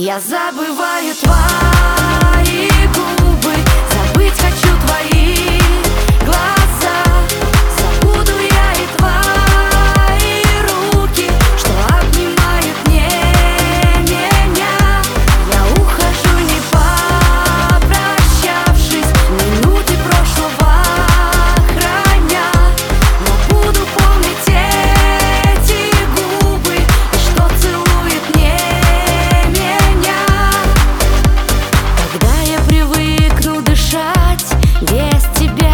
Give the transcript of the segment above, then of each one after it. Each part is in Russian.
Я забываю твои губы, забыть хочу твои глаза. Забуду я и твои руки, что обнимают меня. Я ухожу, не попрощавшись, минуты прошлого храня. Но буду помнить эти губы, и что целует мне меня. Когда я привыкну дышать без тебя,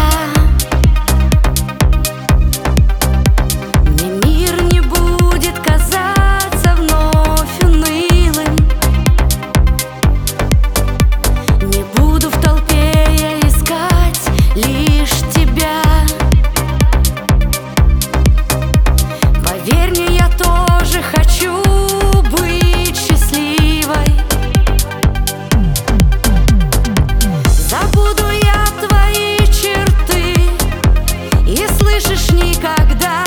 мне мир не будет казаться вновь унылым. Не буду в толпе я искать лишь тебя. Поверь мне, я тоже хочу быть счастливой. Забуду я твои черты, и слышишь, никогда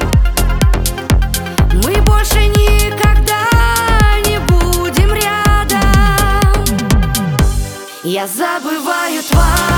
мы больше никогда не будем рядом. Я забываю твои